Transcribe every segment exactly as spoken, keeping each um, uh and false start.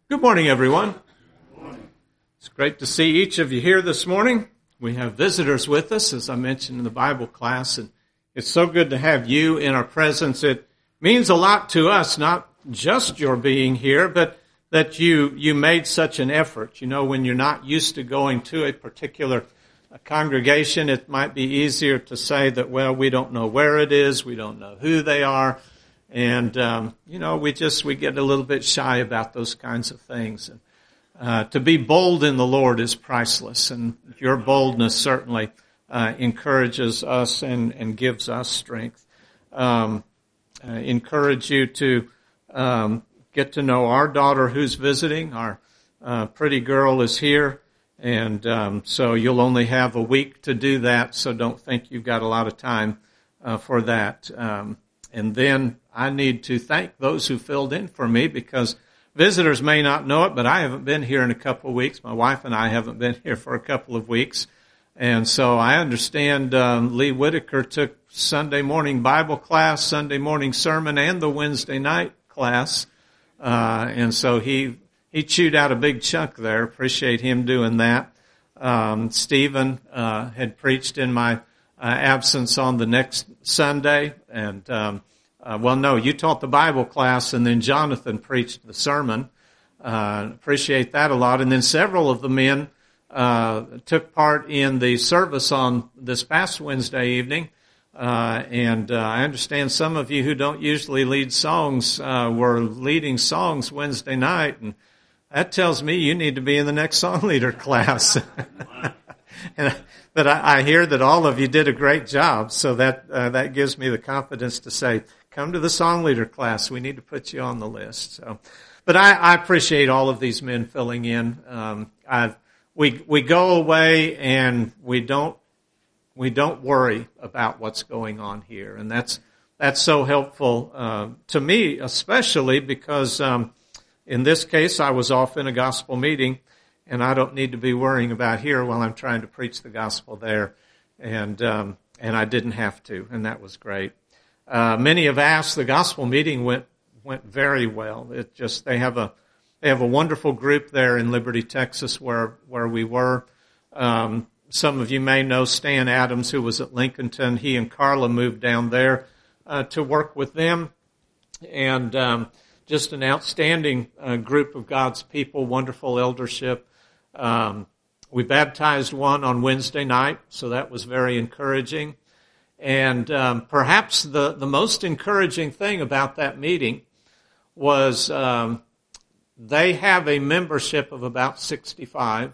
Good morning, everyone. It's great to see each of you here this morning. We have visitors with us, as I mentioned in the Bible class, and it's so good to have you in our presence. It means a lot to us, not just your being here, but that you you made such an effort. You know, when you're not used to going to a particular congregation, it might be easier to say that, well, we don't know where it is, we don't know who they are. And, um, you know, we just, we get a little bit shy about those kinds of things. And, uh, to be bold in the Lord is priceless. And your boldness certainly, uh, encourages us and, and gives us strength. Um, uh, encourage you to, um, get to know our daughter who's visiting. Our, uh, pretty girl is here. And, um, so you'll only have a week to do that. So don't think you've got a lot of time, uh, for that. Um, and then, I need to thank those who filled in for me because visitors may not know it, but I haven't been here in a couple of weeks. My wife and I haven't been here for a couple of weeks. And so I understand um, Lee Whitaker took Sunday morning Bible class, Sunday morning sermon, and the Wednesday night class. Uh, and so he he chewed out a big chunk there. Appreciate him doing that. Um, Stephen uh, had preached in my uh, absence on the next Sunday, and um Uh, well, no, you taught the Bible class, and then Jonathan preached the sermon. Uh, appreciate that a lot. And then several of the men uh, took part in the service on this past Wednesday evening. Uh, and uh, I understand some of you who don't usually lead songs uh, were leading songs Wednesday night, and that tells me you need to be in the next song leader class. and, but I, I hear that all of you did a great job, so that uh, that gives me the confidence to say, come to the song leader class. We need to put you on the list. So, but I, I appreciate all of these men filling in. Um, I've, we we go away and we don't we don't worry about what's going on here, and that's that's so helpful uh, to me, especially because um, in this case I was off in a gospel meeting, and I don't need to be worrying about here while I'm trying to preach the gospel there, and um, and I didn't have to, and that was great. Uh, many have asked. The gospel meeting went went very well. It just they have a they have a wonderful group there in Liberty, Texas, where where we were. Um, some of you may know Stan Adams, who was at Lincolnton. He and Carla moved down there uh, to work with them, and um, just an outstanding uh, group of God's people. Wonderful eldership. Um, we baptized one on Wednesday night, so that was very encouraging. And um, perhaps the, the most encouraging thing about that meeting was um, they have a membership of about sixty-five,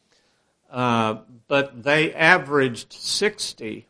uh, but they averaged sixty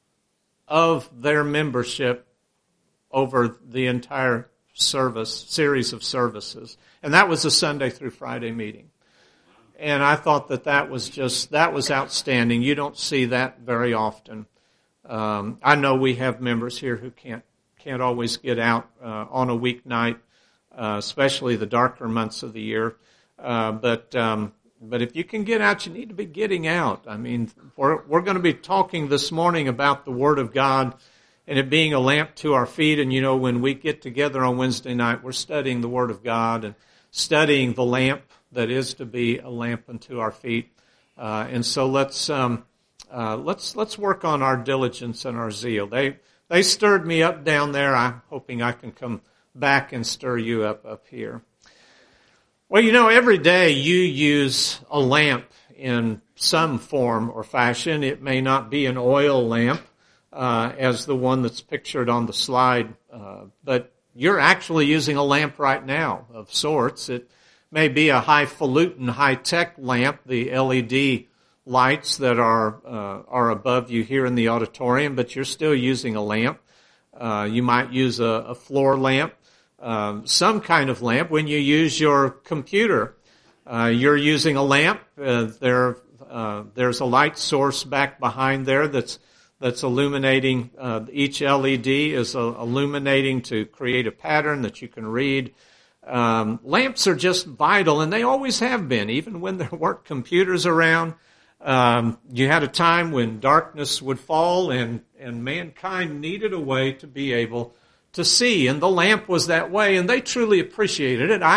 of their membership over the entire service, series of services. And that was a Sunday through Friday meeting. And I thought that that was just, that was outstanding. You don't see that very often. Um, I know we have members here who can't can't always get out uh, on a weeknight, uh, especially the darker months of the year. Uh, but um, but if you can get out, you need to be getting out. I mean, we're we're going to be talking this morning about the Word of God and it being a lamp to our feet. And you know, when we get together on Wednesday night, we're studying the Word of God and studying the lamp that is to be a lamp unto our feet. Uh, and so let's. Um, Uh, let's let's work on our diligence and our zeal. They they stirred me up down there. I'm hoping I can come back and stir you up up here. Well, you know, every day you use a lamp in some form or fashion. It may not be an oil lamp, uh, as the one that's pictured on the slide, uh, but you're actually using a lamp right now of sorts. It may be a highfalutin, high-tech lamp, the L E D lights that are uh, are above you here in the auditorium, but you're still using a lamp. Uh, you might use a, a floor lamp, um, some kind of lamp. When you use your computer, uh, you're using a lamp. Uh, there, uh, there's a light source back behind there that's that's illuminating. Uh, each L E D is uh, illuminating to create a pattern that you can read. Um, lamps are just vital, and they always have been, even when there weren't computers around. Um, you had a time when darkness would fall and, and mankind needed a way to be able to see, and the lamp was that way, and they truly appreciated it. I,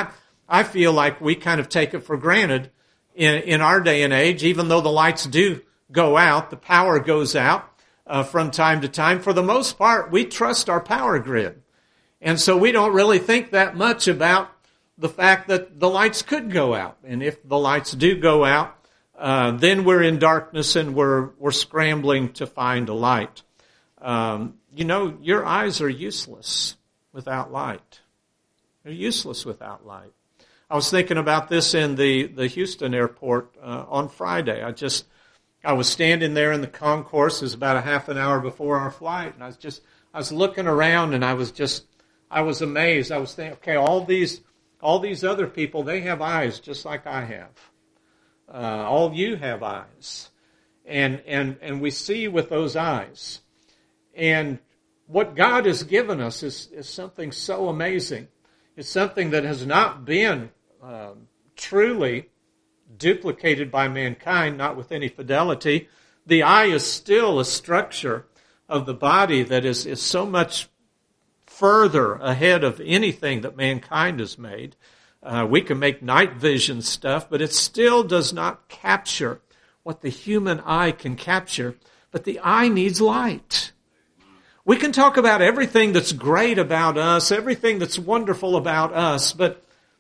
I feel like we kind of take it for granted in, in our day and age, even though the lights do go out, the power goes out uh, from time to time. For the most part, we trust our power grid. And so we don't really think that much about the fact that the lights could go out. And if the lights do go out, uh, then we're in darkness and we're, we're scrambling to find a light. Um, you know, your eyes are useless without light. They're useless without light. I was thinking about this in the, the Houston airport uh, on Friday. I just, I was standing there in the concourse. It was about a half an hour before our flight. And I was just, I was looking around and I was just, I was amazed. I was thinking, okay, all these, all these other people, they have eyes just like I have. Uh, all of you have eyes. And, and, and we see with those eyes. And what God has given us is, is something so amazing. It's something that has not been uh, truly duplicated by mankind, not with any fidelity. The eye is still a structure of the body that is, is so much further ahead of anything that mankind has made. Uh, we can make night vision stuff, but it still does not capture what the human eye can capture. But the eye needs light. We can talk about everything that's great about us, everything that's wonderful about us, but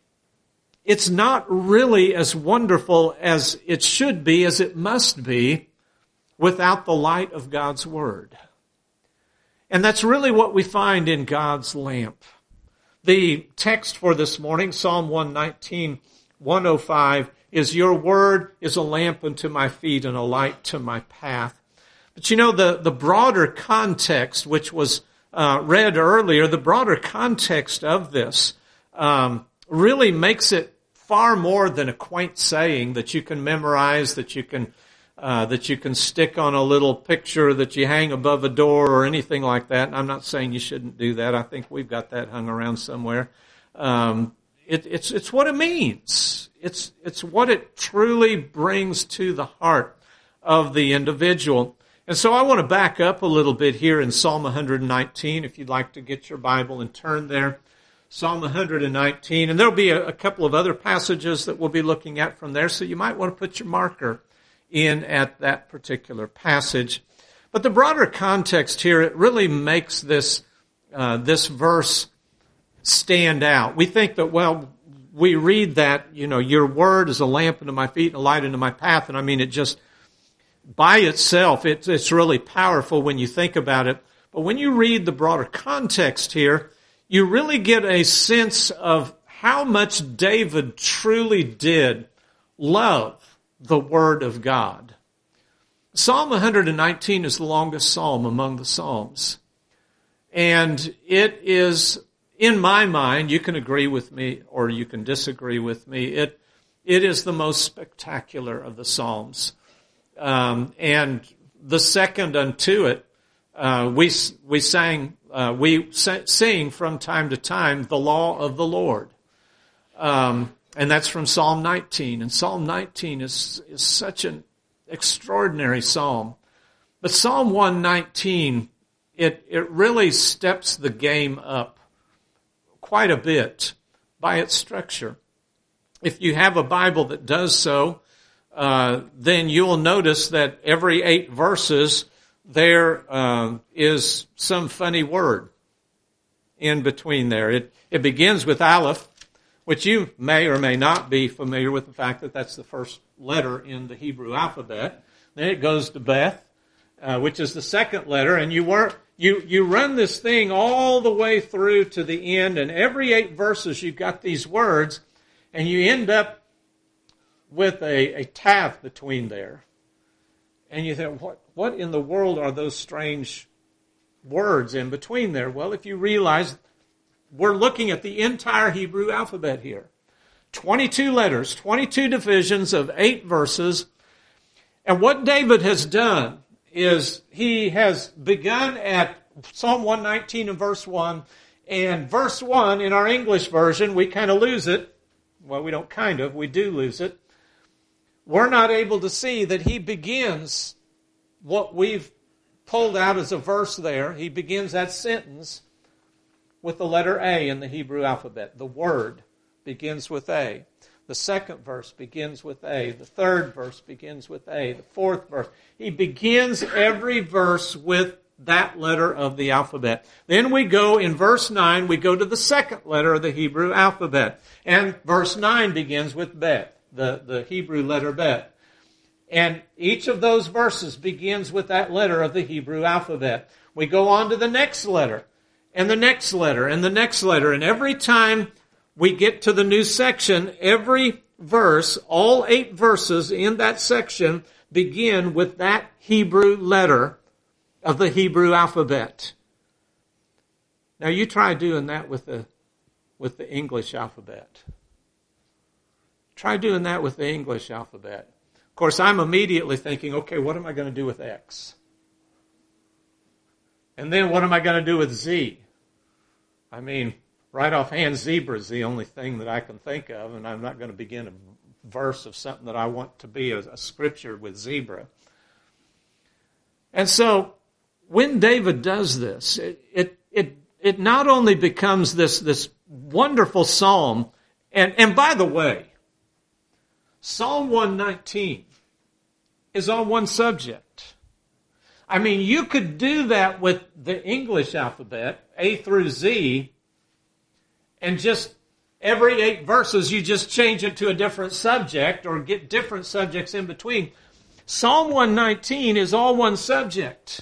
it's not really as wonderful as it should be, as it must be, without the light of God's Word. And that's really what we find in God's lamp. The text for this morning, Psalm one nineteen, one oh five, is your word is a lamp unto my feet and a light to my path. But you know, the, the broader context, which was uh, read earlier, the broader context of this um, really makes it far more than a quaint saying that you can memorize, that you can uh, that you can stick on a little picture that you hang above a door or anything like that. And I'm not saying you shouldn't do that. I think we've got that hung around somewhere. Um, it, it's it's what it means. It's it's what it truly brings to the heart of the individual. And so I want to back up a little bit here in Psalm one nineteen, if you'd like to get your Bible and turn there. Psalm one nineteen, and there'll be a, a couple of other passages that we'll be looking at from there, so you might want to put your marker in at that particular passage. But the broader context here, it really makes this uh, this verse stand out. We think that, well, we read that, you know, your word is a lamp unto my feet and a light unto my path, and I mean, it just by itself, it's, it's really powerful when you think about it. But when you read the broader context here, you really get a sense of how much David truly did love the Word of God. Psalm one nineteen is the longest psalm among the Psalms. And it is, in my mind, you can agree with me or you can disagree with me, it it is the most spectacular of the Psalms. Um, and the second unto it, uh, we we sang, uh, we sing from time to time the law of the Lord, um, and that's from Psalm nineteen. And Psalm nineteen is is such an extraordinary psalm. But Psalm one nineteen, it it really steps the game up quite a bit by its structure. If you have a Bible that does so, Uh, then you'll notice that every eight verses there uh, is some funny word in between there. It, it begins with Aleph, which you may or may not be familiar with the fact that that's the first letter in the Hebrew alphabet. Then it goes to Beth, uh, which is the second letter, and you work, you you run this thing all the way through to the end, and every eight verses you've got these words, and you end up with a, a tav between there. And you think, what, what in the world are those strange words in between there? Well, if you realize we're looking at the entire Hebrew alphabet here. twenty-two letters, twenty-two divisions of eight verses. And what David has done is he has begun at Psalm one nineteen and verse one. And verse one, in our English version, we kind of lose it. Well, we don't kind of, we do lose it. We're not able to see that he begins what we've pulled out as a verse there. He begins that sentence with the letter A in the Hebrew alphabet, the word begins with A. The second verse begins with A. The third verse begins with A. The fourth verse. He begins every verse with that letter of the alphabet. Then we go in verse nine, we go to the second letter of the Hebrew alphabet. And verse nine begins with Bet, the, the Hebrew letter Bet. And each of those verses begins with that letter of the Hebrew alphabet. We go on to the next letter, and the next letter, and the next letter. And every time we get to the new section, every verse, all eight verses in that section begin with that Hebrew letter of the Hebrew alphabet. Now you try doing that with the, with the English alphabet. Try doing that with the English alphabet. Of course, I'm immediately thinking, okay, what am I going to do with X? And then what am I going to do with Z? I mean, right offhand, zebra is the only thing that I can think of, and I'm not going to begin a verse of something that I want to be a, a scripture with zebra. And so, when David does this, it it it, it not only becomes this, this wonderful psalm, and, and by the way, Psalm one nineteen is on one subject. I mean, you could do that with the English alphabet, A through Z, and just every eight verses you just change it to a different subject or get different subjects in between. Psalm one nineteen is all one subject.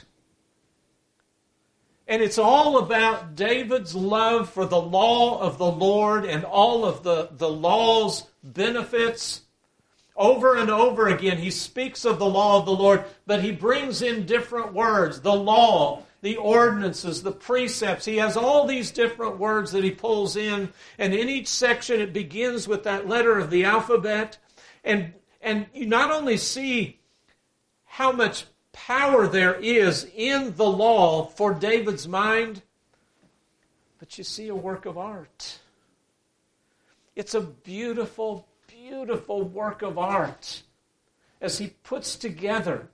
And it's all about David's love for the law of the Lord and all of the, the law's benefits. Over and over again, he speaks of the law of the Lord, but he brings in different words. The law, the ordinances, the precepts. He has all these different words that he pulls in. And in each section, it begins with that letter of the alphabet. And, and you not only see how much power there is in the law for David's mind, but you see a work of art. It's a beautiful Beautiful work of art as he puts together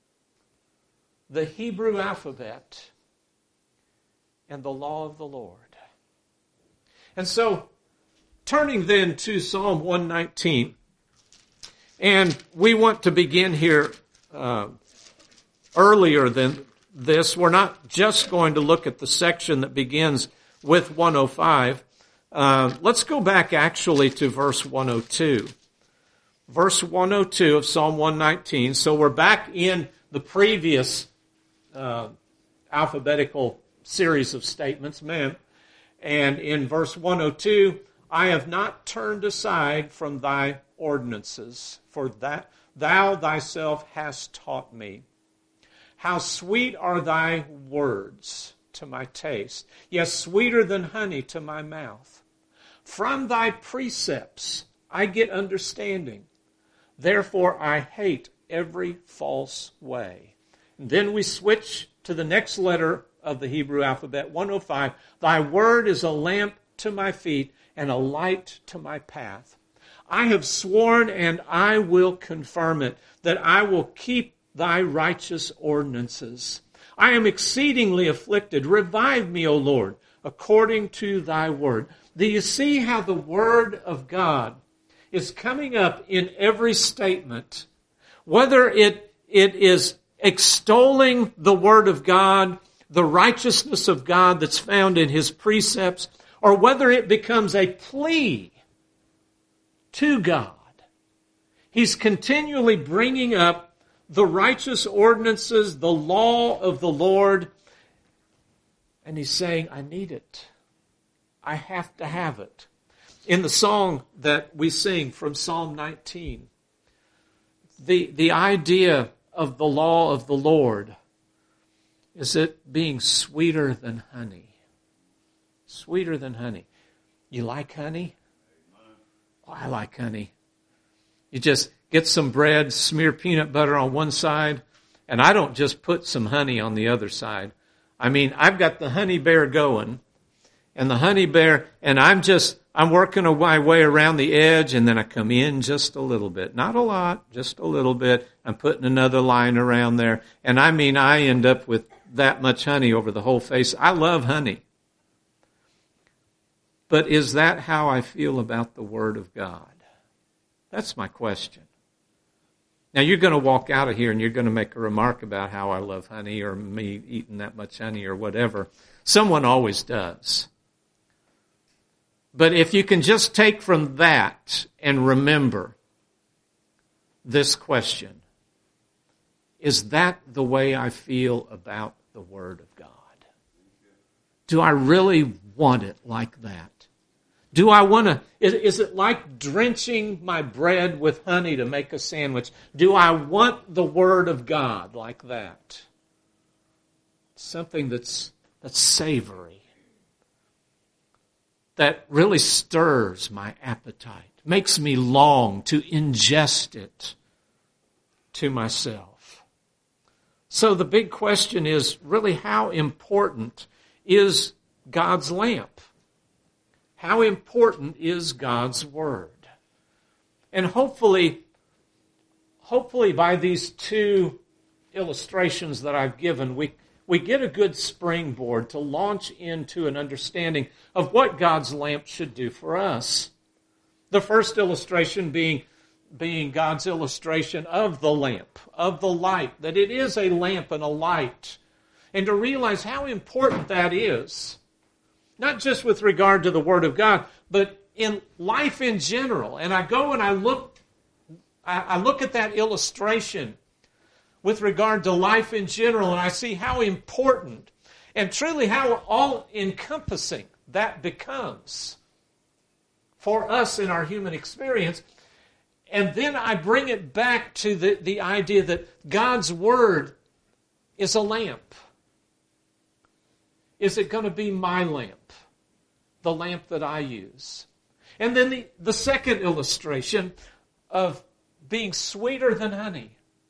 the Hebrew alphabet and the law of the Lord. And so, turning then to Psalm one nineteen, and we want to begin here uh, earlier than this. We're not just going to look at the section that begins with one oh five. Uh, let's go back actually to verse one oh two. Verse one oh two of Psalm one nineteen. So we're back in the previous uh, alphabetical series of statements, mem. And in verse one oh two, I have not turned aside from thy ordinances, for that thou thyself hast taught me. How sweet are thy words to my taste, yes, sweeter than honey to my mouth. From thy precepts I get understanding. Therefore I hate every false way. And then we switch to the next letter of the Hebrew alphabet, one oh five. Thy word is a lamp to my feet and a light to my path. I have sworn and I will confirm it, that I will keep thy righteous ordinances. I am exceedingly afflicted. Revive me, O Lord, according to thy word. Do you see how the word of God is coming up in every statement? Whether it, it is extolling the word of God, the righteousness of God that's found in his precepts, or whether it becomes a plea to God. He's continually bringing up the righteous ordinances, the law of the Lord, and he's saying, I need it. I have to have it. In the song that we sing from Psalm nineteen, the, the idea of the law of the Lord is it being sweeter than honey. Sweeter than honey. You like honey? Oh, I like honey. You just get some bread, smear peanut butter on one side, and I don't just put some honey on the other side. I mean, I've got the honey bear going, and the honey bear, and I'm just, I'm working my way around the edge, and then I come in just a little bit. Not a lot, just a little bit. I'm putting another line around there. And I mean, I end up with that much honey over the whole face. I love honey. But is that how I feel about the Word of God? That's my question. Now, you're going to walk out of here and you're going to make a remark about how I love honey or me eating that much honey or whatever. Someone always does. But if you can just take from that and remember this question, is that the way I feel about the Word of God? Do I really want it like that? Do I want to, is, is it like drenching my bread with honey to make a sandwich? Do I want the Word of God like that? Something that's, that's savory, that really stirs my appetite, makes me long to ingest it to myself. So the big question is really, how important is God's lamp? How important is God's Word? And hopefully, hopefully by these two illustrations that I've given, we, we get a good springboard to launch into an understanding of what God's lamp should do for us. The first illustration being, being God's illustration of the lamp, of the light, that it is a lamp and a light. And to realize how important that is. Not just with regard to the Word of God, but in life in general. And I go and I look, I look at that illustration with regard to life in general, and I see how important and truly how all-encompassing that becomes for us in our human experience. And then I bring it back to the, the idea that God's Word is a lamp. Is it going to be my lamp? The lamp that I use. And then the, the second illustration of being sweeter than honey.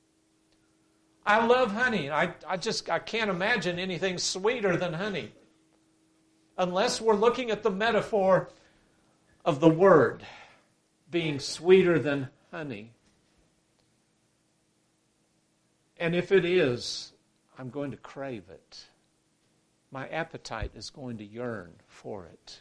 I love honey. I, I just I can't imagine anything sweeter than honey. Unless we're looking at the metaphor of the Word being sweeter than honey. And if it is, I'm going to crave it. My appetite is going to yearn for it.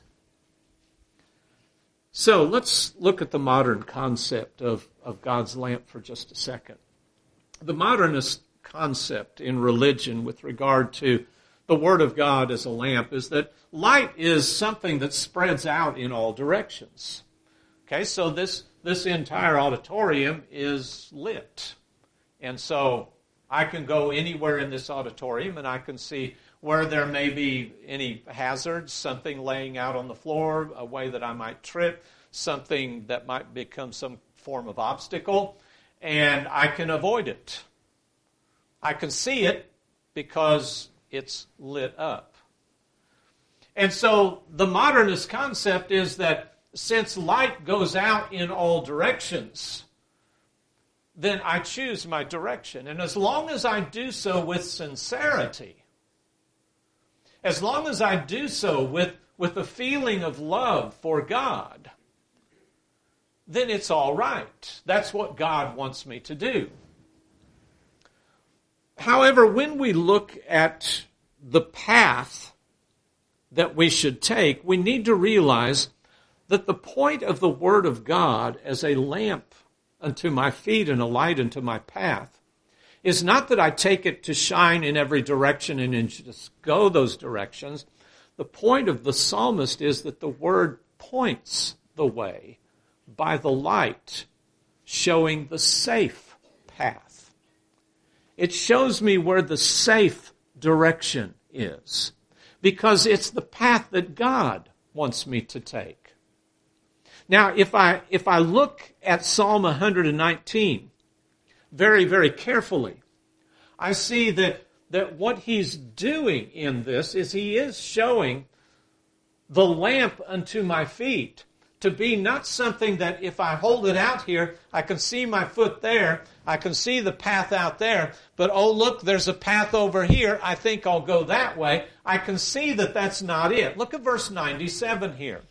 So let's look at the modern concept of, of God's lamp for just a second. The modernist concept in religion with regard to the Word of God as a lamp is that light is something that spreads out in all directions. Okay, so this, this entire auditorium is lit. And so I can go anywhere in this auditorium and I can see where there may be any hazards, something laying out on the floor, a way that I might trip, something that might become some form of obstacle, and I can avoid it. I can see it because it's lit up. And so the modernist concept is that since light goes out in all directions, then I choose my direction. And as long as I do so with sincerity, as long as I do so with, with a feeling of love for God, then it's all right. That's what God wants me to do. However, when we look at the path that we should take, we need to realize that the point of the Word of God as a lamp unto my feet and a light unto my path is not that I take it to shine in every direction and just go those directions. The point of the psalmist is that the Word points the way by the light, showing the safe path. It shows me where the safe direction is, because it's the path that God wants me to take. Now, if I if I look at Psalm one nineteen very, very carefully, I see that, that what he's doing in this is he is showing the lamp unto my feet to be not something that if I hold it out here, I can see my foot there, I can see the path out there, but oh look, there's a path over here, I think I'll go that way. I can see that that's not it. Look at verse ninety-seven here.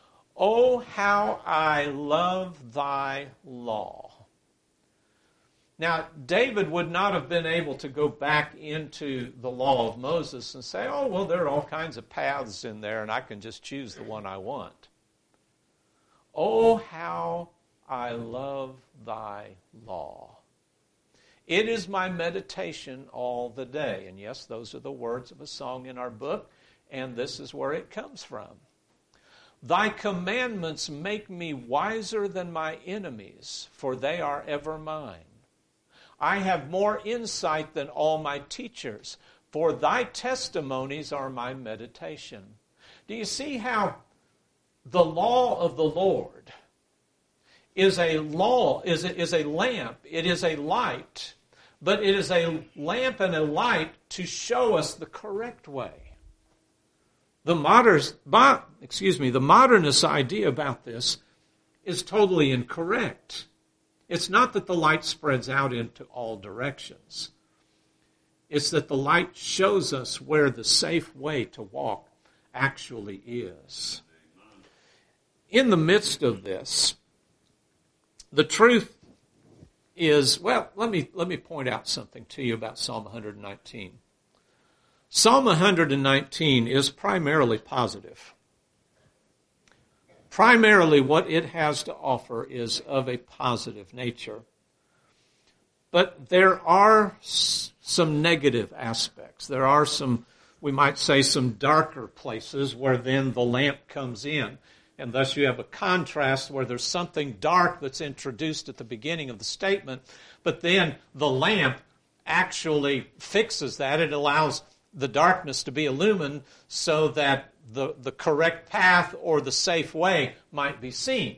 Oh, how I love thy law. Now, David would not have been able to go back into the law of Moses and say, oh, well, there are all kinds of paths in there, and I can just choose the one I want. Oh, how I love thy law. It is my meditation all the day. And yes, those are the words of a song in our book, and this is where it comes from. Thy commandments make me wiser than my enemies, for they are ever mine. I have more insight than all my teachers, for thy testimonies are my meditation. Do you see how the law of the Lord is a law, is a, is a lamp, it is a light, but it is a lamp and a light to show us the correct way. The modern, excuse me, the modernist idea about this is totally incorrect. It's not that the light spreads out into all directions. It's that the light shows us where the safe way to walk actually is. In the midst of this, the truth is, well, let me let me point out something to you about Psalm one nineteen. Psalm one nineteen is primarily positive. Primarily what it has to offer is of a positive nature. But there are s- some negative aspects. There are some, we might say, some darker places where then the lamp comes in. And thus you have a contrast where there's something dark that's introduced at the beginning of the statement, but then the lamp actually fixes that. It allows the darkness to be illumined so that the, the correct path or the safe way might be seen.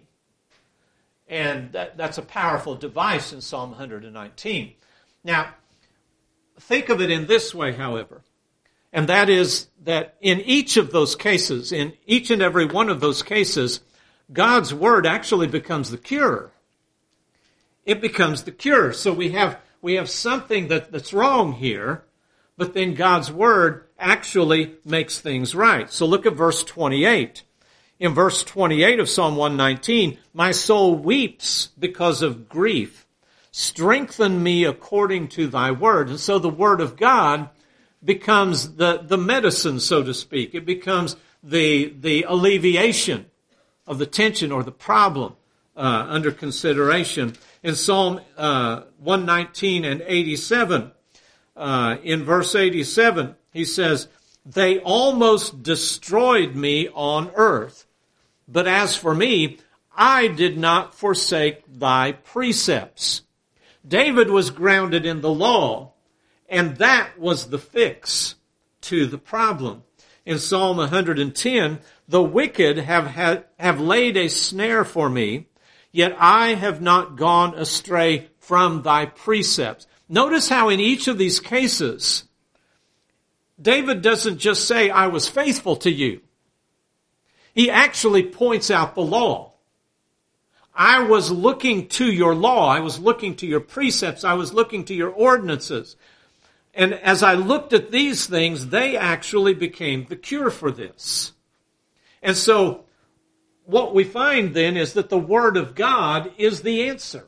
And that, that's a powerful device in Psalm one nineteen. Now, think of it in this way, however. And that is that in each of those cases, in each and every one of those cases, God's Word actually becomes the cure. It becomes the cure. So we have we have something that, that's wrong here, but then God's Word actually makes things right. So look at verse twenty-eight. In verse twenty-eight of Psalm one nineteen, my soul weeps because of grief. Strengthen me according to thy word. And so the Word of God becomes the, the medicine, so to speak. It becomes the, the alleviation of the tension or the problem uh, under consideration. In Psalm uh, one nineteen and eighty-seven, uh, in verse eighty-seven, he says, they almost destroyed me on earth, but as for me, I did not forsake thy precepts. David was grounded in the law, and that was the fix to the problem. In Psalm one ten, the wicked have had, have laid a snare for me, yet I have not gone astray from thy precepts. Notice how in each of these cases, David doesn't just say, I was faithful to you. He actually points out the law. I was looking to your law. I was looking to your precepts. I was looking to your ordinances. And as I looked at these things, they actually became the cure for this. And so what we find then is that the Word of God is the answer.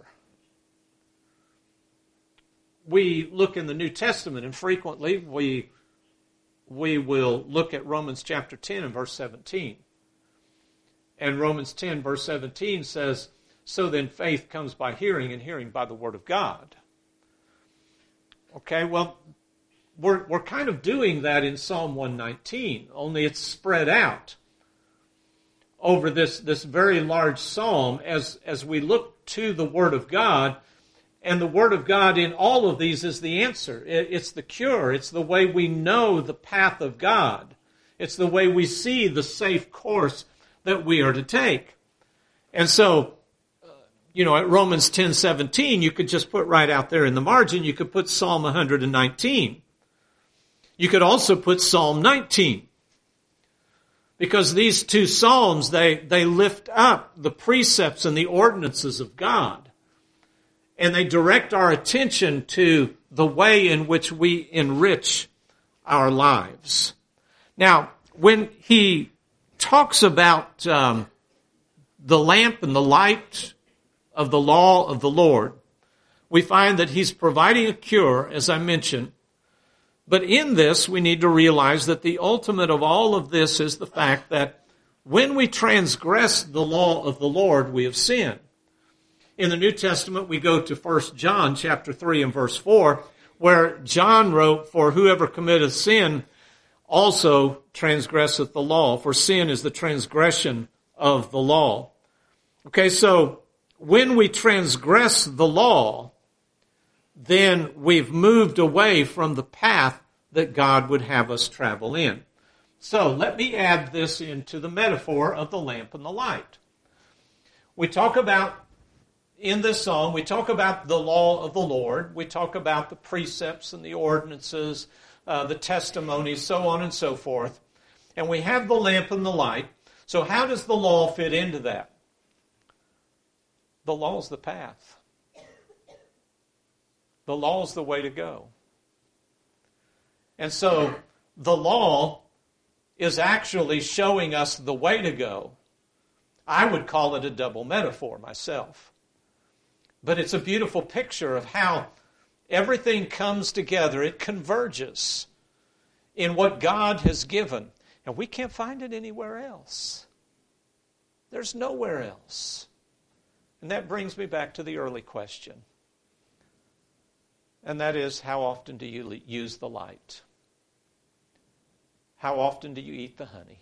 We look in the New Testament, and frequently we, we will look at Romans chapter ten and verse seventeen. And Romans ten verse seventeen says, so then faith comes by hearing, and hearing by the Word of God. Okay, well, we're, we're kind of doing that in Psalm one nineteen, only it's spread out over this, this very large psalm as, as we look to the Word of God. And the Word of God in all of these is the answer. It, it's the cure. It's the way we know the path of God. It's the way we see the safe course that we are to take. And so, uh, you know, at Romans ten seventeen, you could just put right out there in the margin, you could put Psalm one nineteen. You could also put Psalm nineteen. Because these two psalms, they, they lift up the precepts and the ordinances of God. And they direct our attention to the way in which we enrich our lives. Now, when he talks about um, the lamp and the light of the law of the Lord, we find that he's providing a cure, as I mentioned. But in this, we need to realize that the ultimate of all of this is the fact that when we transgress the law of the Lord, we have sinned. In the New Testament, we go to First John chapter three and verse four, where John wrote, "For whoever committeth sin also transgresseth the law, for sin is the transgression of the law." Okay, so when we transgress the law, then we've moved away from the path that God would have us travel in. So let me add this into the metaphor of the lamp and the light. We talk about, in this song, we talk about the law of the Lord. We talk about the precepts and the ordinances, uh, the testimonies, so on and so forth. And we have the lamp and the light. So how does the law fit into that? The law is the path. The law is the way to go. And so the law is actually showing us the way to go. I would call it a double metaphor myself. But it's a beautiful picture of how everything comes together. It converges in what God has given. And we can't find it anywhere else. There's nowhere else. And that brings me back to the early question. And that is, how often do you use the light? How often do you eat the honey?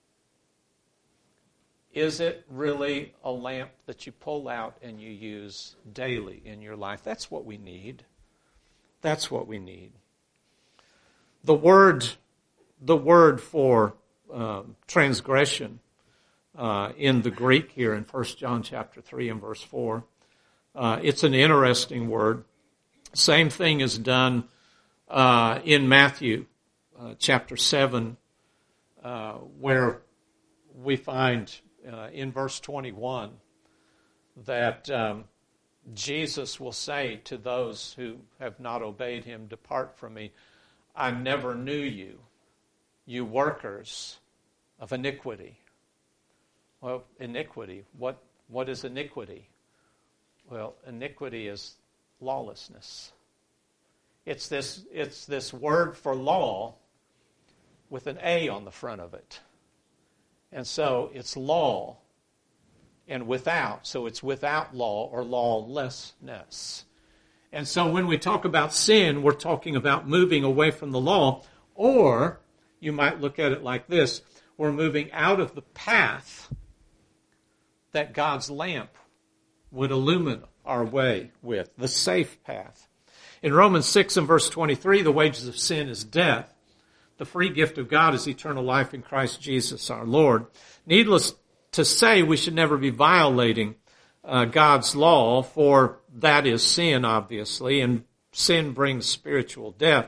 Is it really a lamp that you pull out and you use daily in your life? That's what we need. That's what we need. The word, the word for uh, transgression uh, in the Greek here in First John chapter three and verse four, uh, it's an interesting word. Same thing is done uh, in Matthew uh, chapter seven, uh, where we find uh, in verse twenty-one that um, Jesus will say to those who have not obeyed him, "Depart from me, I never knew you, you workers of iniquity." Well, iniquity, what, what is iniquity? Well, iniquity is lawlessness. It's this, it's this word for law with an A on the front of it. And so it's law and without. So it's without law or lawlessness. And so when we talk about sin, we're talking about moving away from the law. Or you might look at it like this. We're moving out of the path that God's lamp would illumine our way with, the safe path. In Romans six and verse twenty-three, the wages of sin is death. The free gift of God is eternal life in Christ Jesus our Lord. Needless to say, we should never be violating uh, God's law, for that is sin, obviously, and sin brings spiritual death.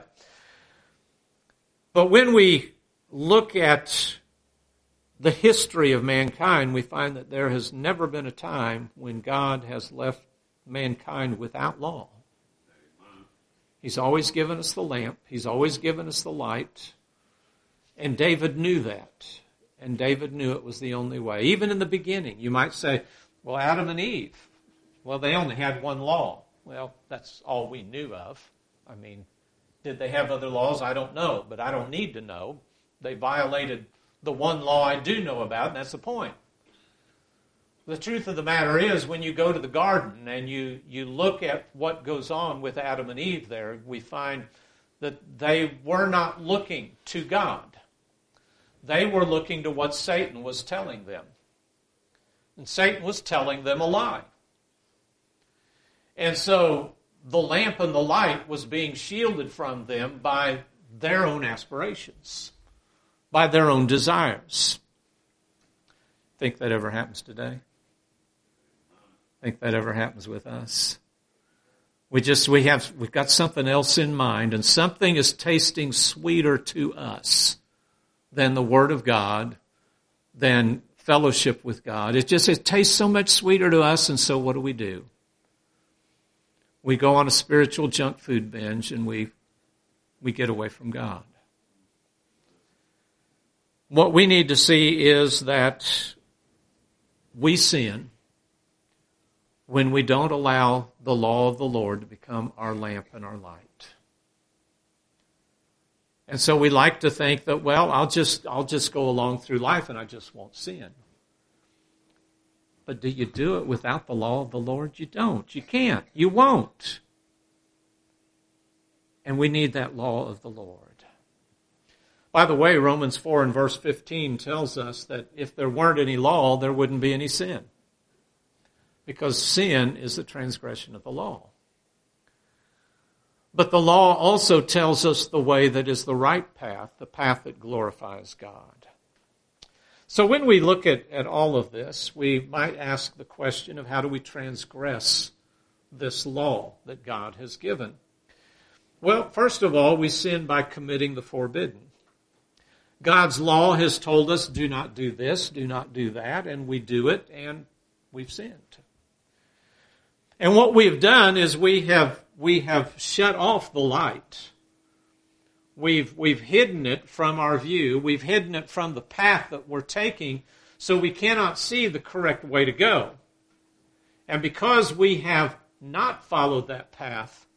But when we look at the history of mankind, we find that there has never been a time when God has left mankind without law. He's always given us the lamp. He's always given us the light. And David knew that. And David knew it was the only way. Even in the beginning, you might say, well, Adam and Eve, well, they only had one law. Well, that's all we knew of. I mean, did they have other laws? I don't know, but I don't need to know. They violated the one law I do know about, and that's the point. The truth of the matter is, when you go to the garden and you, you look at what goes on with Adam and Eve there, we find that they were not looking to God. They were looking to what Satan was telling them. And Satan was telling them a lie. And so the lamp and the light was being shielded from them by their own aspirations, by their own desires. Think that ever happens today? Think that ever happens with us? We just, we have, we've got something else in mind, and something is tasting sweeter to us than the Word of God, than fellowship with God. It just, it tastes so much sweeter to us, and so what do we do? We go on a spiritual junk food binge, and we, we get away from God. What we need to see is that we sin. when we don't allow the law of the Lord to become our lamp and our light. And so we like to think that, well, I'll just I'll just go along through life and I just won't sin. But do you do it without the law of the Lord? You don't. You can't. You won't. And we need that law of the Lord. By the way, Romans four and verse fifteen tells us that if there weren't any law, there wouldn't be any sin. Because sin is the transgression of the law. But the law also tells us the way that is the right path, the path that glorifies God. So when we look at, at all of this, we might ask the question of how do we transgress this law that God has given? Well, first of all, we sin by committing the forbidden. God's law has told us, do not do this, do not do that, and we do it, and we've sinned. And what we have done is we have we have shut off the light. We've we've hidden it from our view. We've hidden it from the path that we're taking, so we cannot see the correct way to go. And because we have not followed that path,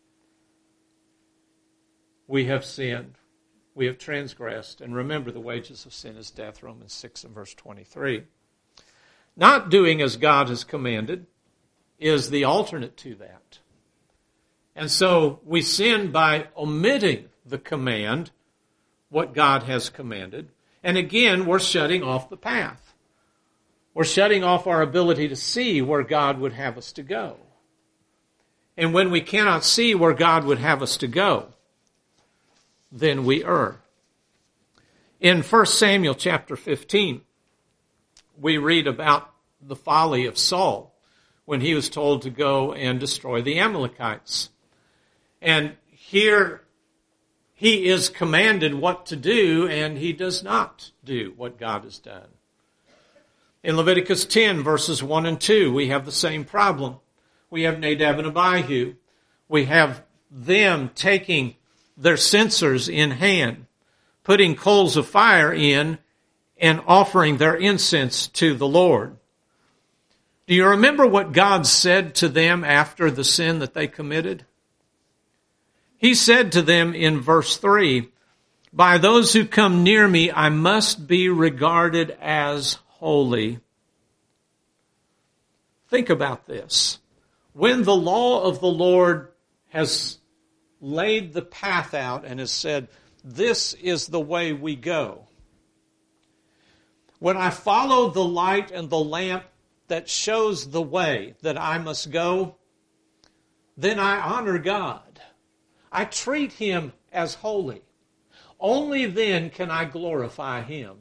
we have sinned. We have transgressed. And remember, the wages of sin is death, Romans six and verse twenty-three. Not doing as God has commanded is the alternate to that. And so we sin by omitting the command, what God has commanded. And again, we're shutting off the path. We're shutting off our ability to see where God would have us to go. And when we cannot see where God would have us to go, then we err. In First Samuel chapter fifteen, we read about the folly of Saul when he was told to go and destroy the Amalekites. And here he is commanded what to do, and he does not do what God has done. In Leviticus ten, verses one and two, we have the same problem. We have Nadab and Abihu. We have them taking their censers in hand, putting coals of fire in, and offering their incense to the Lord. Do you remember what God said to them after the sin that they committed? He said to them in verse three, by those who come near me, I must be regarded as holy. Think about this. When the law of the Lord has laid the path out and has said, this is the way we go. When I follow the light and the lamp that shows the way that I must go, then I honor God. I treat Him as holy. Only then can I glorify Him.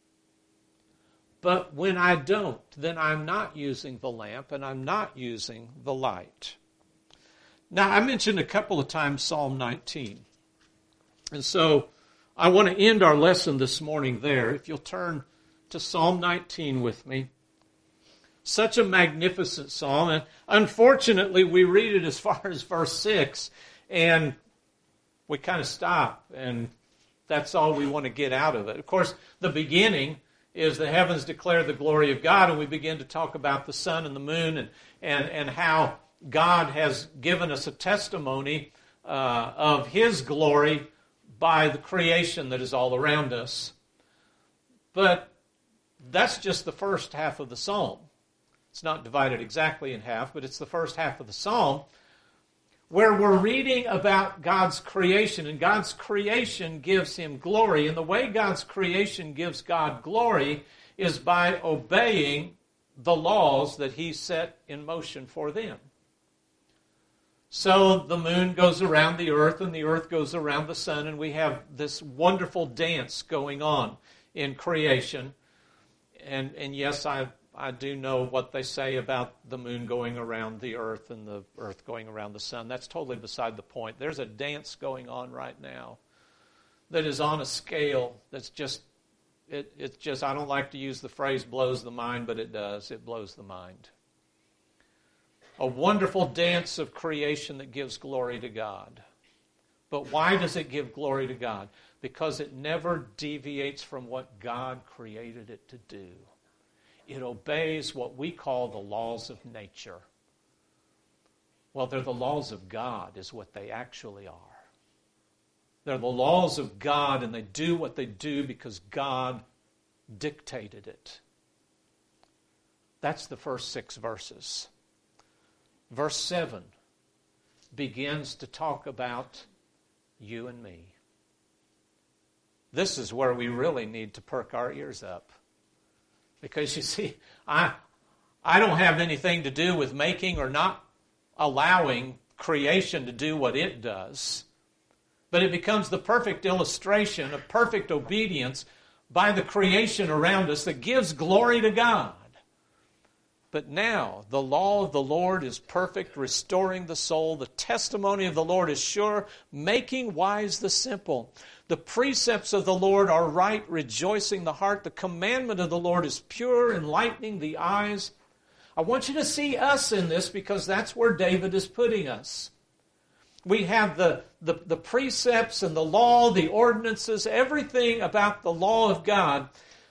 But when I don't, then I'm not using the lamp and I'm not using the light. Now, I mentioned a couple of times Psalm nineteen. And so I want to end our lesson this morning there. If you'll turn to Psalm nineteen with me. Such a magnificent psalm. And unfortunately, we read it as far as verse six, and we kind of stop, and that's all we want to get out of it. Of course, the beginning is the heavens declare the glory of God, and we begin to talk about the sun and the moon and, and, and how God has given us a testimony uh, of His glory by the creation that is all around us. But that's just the first half of the psalm. It's not divided exactly in half, but it's the first half of the psalm where we're reading about God's creation, and God's creation gives Him glory. And the way God's creation gives God glory is by obeying the laws that He set in motion for them. So the moon goes around the earth, and the earth goes around the sun, and we have this wonderful dance going on in creation. And, and yes, I I do know what they say about the moon going around the earth and the earth going around the sun. That's totally beside the point. There's a dance going on right now that is on a scale that's just, it, it's just, I don't like to use the phrase blows the mind, but it does. It blows the mind. A wonderful dance of creation that gives glory to God. But why does it give glory to God? Because it never deviates from what God created it to do. It obeys what we call the laws of nature. Well, they're the laws of God is what they actually are. They're the laws of God, and they do what they do because God dictated it. That's the first six verses. Verse seven begins to talk about you and me. This is where we really need to perk our ears up. Because you see, I, I don't have anything to do with making or not allowing creation to do what it does. But it becomes the perfect illustration of perfect obedience by the creation around us that gives glory to God. But now, the law of the Lord is perfect, restoring the soul. The testimony of the Lord is sure, making wise the simple. The precepts of the Lord are right, rejoicing the heart. The commandment of the Lord is pure, enlightening the eyes. I want you to see us in this because that's where David is putting us. We have the, the, the precepts and the law, the ordinances, everything about the law of God.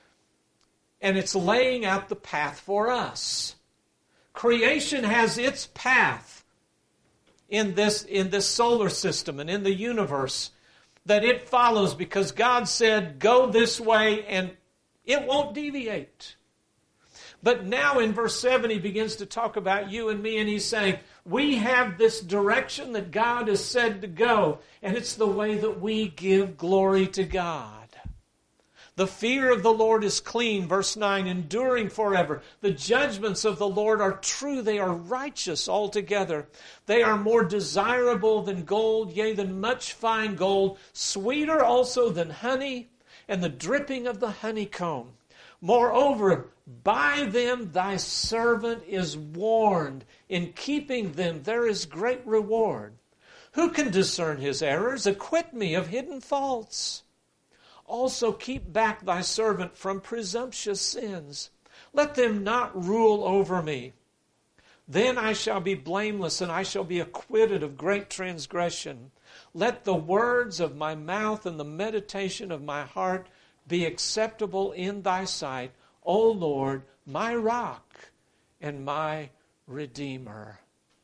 And it's laying out the path for us. Creation has its path in this, in this solar system and in the universe that it follows because God said, go this way, and it won't deviate. But now in verse seven, he begins to talk about you and me, and he's saying, we have this direction that God has said to go, and it's the way that we give glory to God. The fear of the Lord is clean, verse nine, enduring forever. The judgments of the Lord are true, they are righteous altogether. They are more desirable than gold, yea, than much fine gold, sweeter also than honey, and the dripping of the honeycomb. Moreover, by them thy servant is warned. In keeping them there is great reward. Who can discern his errors? Acquit me of hidden faults. Also keep back thy servant from presumptuous sins. Let them not rule over me. Then I shall be blameless, and I shall be acquitted of great transgression. Let the words of my mouth and the meditation of my heart be acceptable in thy sight, O Lord, my rock and my redeemer.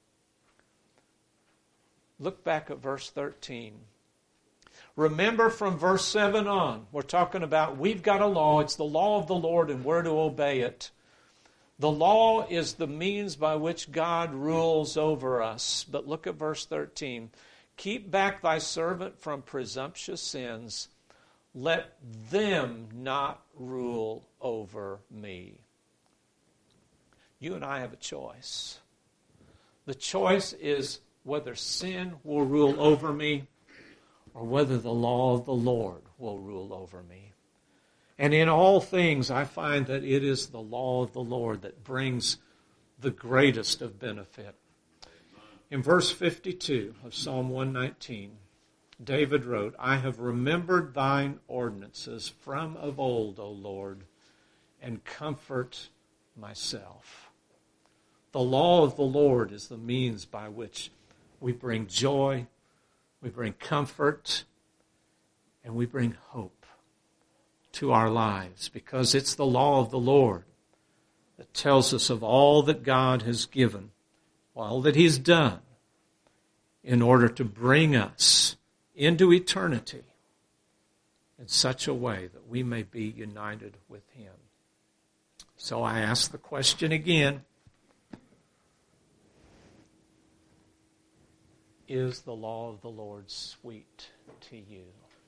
Look back at verse thirteen. Remember from verse seven on, we're talking about we've got a law. It's the law of the Lord and we're to obey it. The law is the means by which God rules over us. But look at verse thirteen. Keep back thy servant from presumptuous sins. Let them not rule over me. You and I have a choice. The choice is whether sin will rule over me or whether the law of the Lord will rule over me. And in all things, I find that it is the law of the Lord that brings the greatest of benefit. In verse fifty-two of Psalm one nineteen, David wrote, I have remembered thine ordinances from of old, O Lord, and comfort myself. The law of the Lord is the means by which we bring joy, we bring comfort, and we bring hope to our lives, because it's the law of the Lord that tells us of all that God has given, all that He's done in order to bring us into eternity in such a way that we may be united with Him. So I ask the question again, is the law of the Lord sweet to you?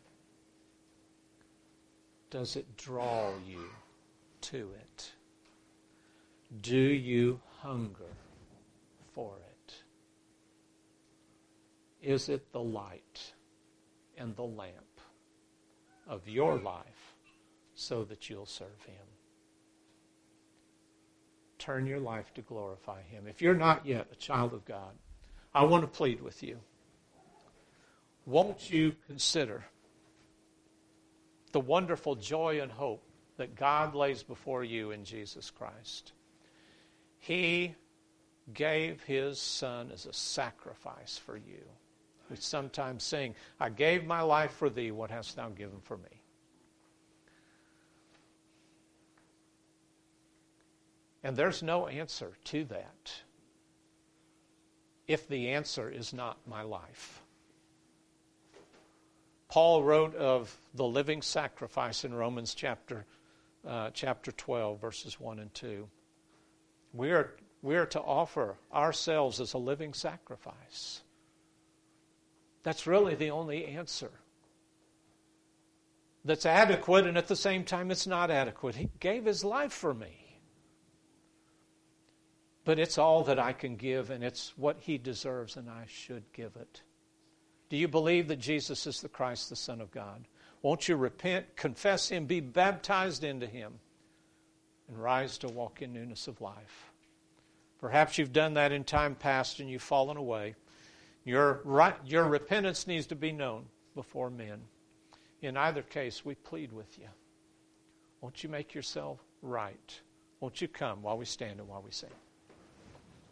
Does it draw you to it? Do you hunger for it? Is it the light and the lamp of your life so that you'll serve Him? Turn your life to glorify Him. If you're not yet a child of God, I want to plead with you. Won't you consider the wonderful joy and hope that God lays before you in Jesus Christ? He gave His Son as a sacrifice for you. We sometimes sing, I gave my life for thee, what hast thou given for me? And there's no answer to that. if the answer is not my life. Paul wrote of the living sacrifice in Romans chapter uh, chapter twelve, verses one and two. We are, we are to offer ourselves as a living sacrifice. That's really the only answer that's adequate, and at the same time it's not adequate. He gave his life for me. But it's all that I can give, and it's what he deserves, and I should give it. Do you believe that Jesus is the Christ, the Son of God? Won't you repent, confess him, be baptized into him, and rise to walk in newness of life? Perhaps you've done that in time past and you've fallen away. Your, right, your repentance needs to be known before men. In either case, we plead with you. Won't you make yourself right? Won't you come while we stand and while we sing?